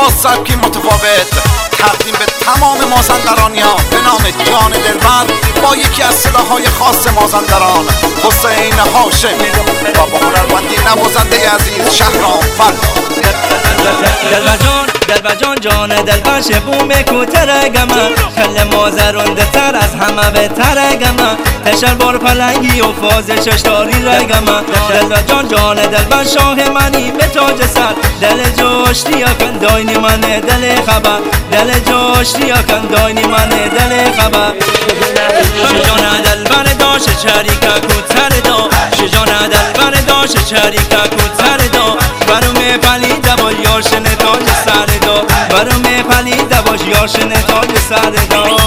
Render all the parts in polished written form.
با سبکی متفاوت تقدیم به تمام مازندرانی‌ها به نام جان دلبر با یکی از صداهای خاص مازندران حسین هاشمی و با هنرمندی نوازنده عزیز شهرام فرخ. دلبر جان جان دلبر شبوم کوتر گمه خل مازرونده تر از همه بهتر گمه تشر بار پلنگی و فاز ششتاری رگمه دلبر جان جان دلبر شاه منی به تاج سر دل جوشتی کن داینی منه دل خبر دل جوشتی کن داینی منه دل خبر شجان دلبر داشت شریکه کوتر دا شجان دلبر داشت شریکه کوتر دا برام پلیده با یارشن تاج سر دا برام پلیده باش یارشن تاج سر دا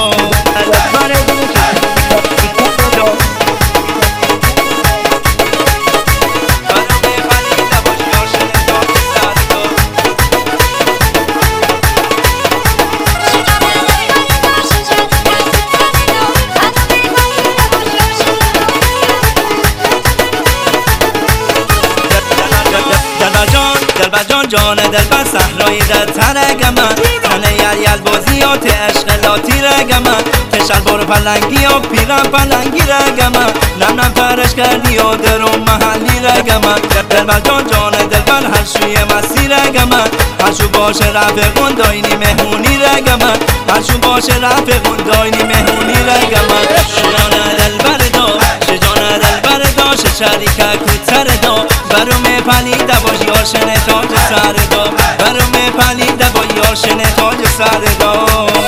دلبر جان جان دلبر صحرایی در ترگمه تنه یل بازیات عشق لاتی رگمه تشل بار پلنگی و پیرم پلنگی رگمه نم نم ترش کردی و درم محلی رگمه دلبر جان جان دلبر هر شوی مسیر رگمه هر شو باشه رفقون داینی مهمونی رگمه هر شو باشه رفقون داینی مهمونی رگمه شجان دلبر دا شجان دلبر دا شریکه کوتر دا برام پلیده باش یارشن تاج سر دا برام پلیده با یارشن تاج سر دا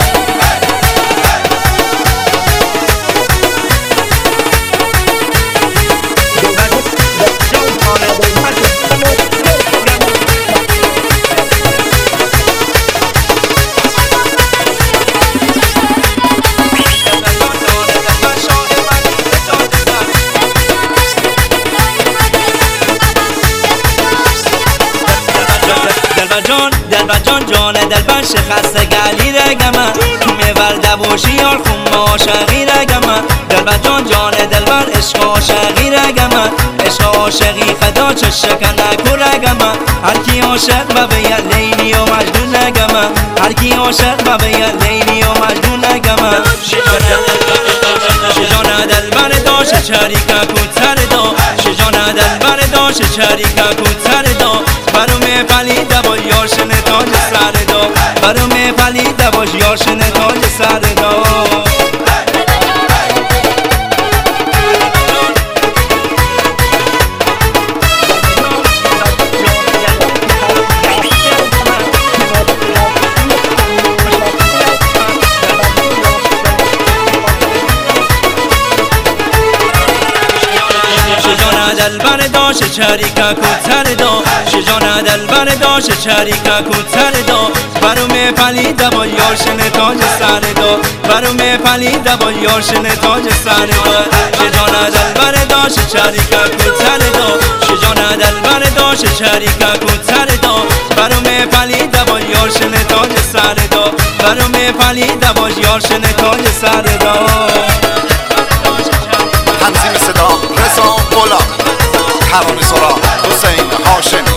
دلبر جان جان دلبر شخص گلی رگمه میورده باشی یار خون عاشقی رگمه دلبر جان جان دلبر عشق عاشقی رگمه عشق عاشقی خدا چه شکنک رگمه هر کی عاشق و به لیلی و مجنون رگمه هر کی عاشق و به لیلی و مجنون رگمه شجان دلبر داشت شریکه کوتر دا شجان دلبر داشت شریکه کوتر دا برام پلیده با یارشن تاج سر دا برام پلیده باش یارشن تاج سر دا دلبر داشت شریکه کوتر دا شجان دلبر داشت شریکه کوتر دا برام پلیده با یارشن تاج سر دا برام پلیده با یارشن تاج سر دا شجان دلبر داشت شریکه کوتر دا شجان دلبر داشت شریکه کوتر دا برام پلیده با یارشن تاج سر دا برام پلیده با یارشن تاج سر دا تنظیم صدا رضا غلام، ترانه‌سرا حسین هاشمی.